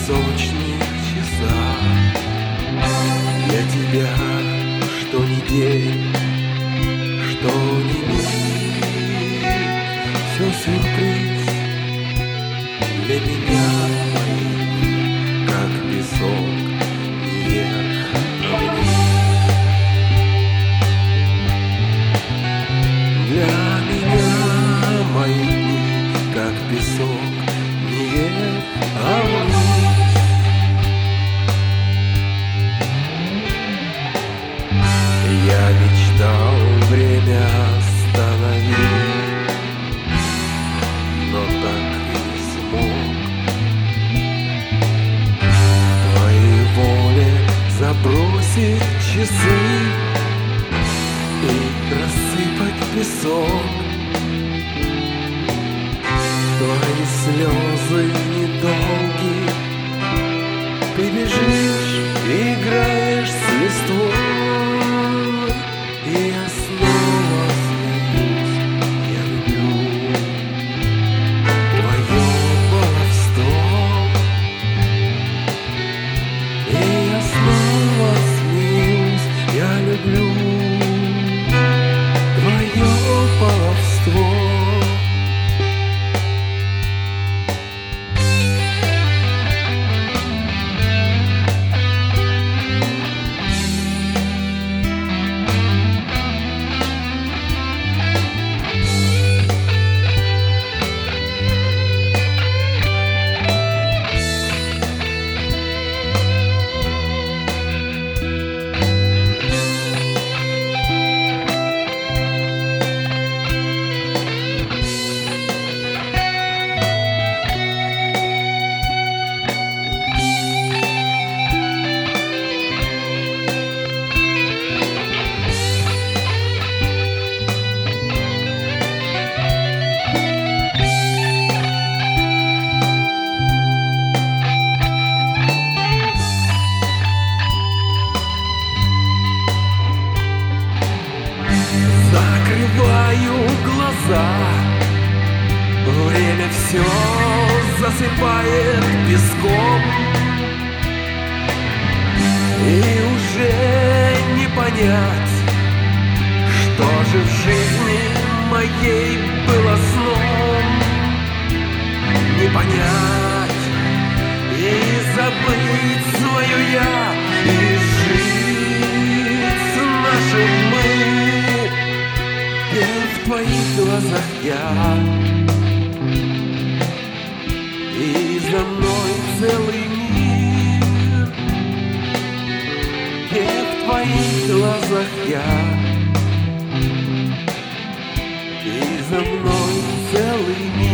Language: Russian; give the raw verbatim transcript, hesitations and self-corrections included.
песочных часах. Для тебя что ни день, что ни миг, все сюрприз. Для меня мои, как песок, вверх и вниз. Для меня мои дни, как песок, не вверх, а вниз. Я мечтал время остановить, но так и не смог. Твоей воле забросить часы и рассыпать песок. Твои слезы недолгие, ты лежишь и играешь с листвой. И я снова смеюсь, я люблю твое баловство. И я снова смеюсь, я люблю твое баловство. Закрываю глаза, время все засыпает песком. И уже не понять, что же в жизни моей было сном. Не понять и забыть свое я, и жить с нашим мы. И в твоих глазах я, и за мной целый мир. И в твоих глазах я, и за мной целый мир.